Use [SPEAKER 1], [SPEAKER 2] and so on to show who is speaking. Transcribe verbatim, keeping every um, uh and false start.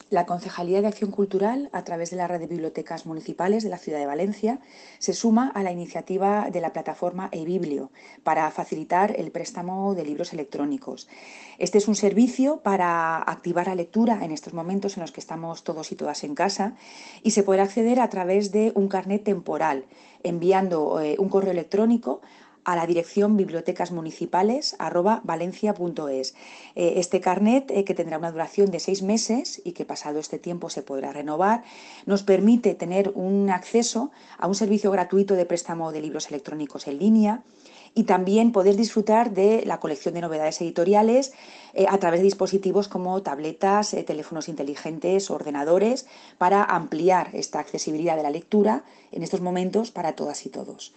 [SPEAKER 1] La Concejalía de Acción Cultural, a través de la Red de Bibliotecas Municipales de la Ciudad de Valencia, se suma a la iniciativa de la plataforma eBiblio para facilitar el préstamo de libros electrónicos. Este es un servicio para activar la lectura en estos momentos en los que estamos todos y todas en casa, y se podrá acceder a través de un carnet temporal, enviando eh, un correo electrónico a la dirección bibliotecasmunicipales arroba valencia punto es. Eh, este carnet, eh, que tendrá una duración de seis meses y que pasado este tiempo se podrá renovar, nos permite tener un acceso a un servicio gratuito de préstamo de libros electrónicos en línea y también poder disfrutar de la colección de novedades editoriales eh, a través de dispositivos como tabletas, eh, teléfonos inteligentes, ordenadores, para ampliar esta accesibilidad de la lectura en estos momentos para todas y todos.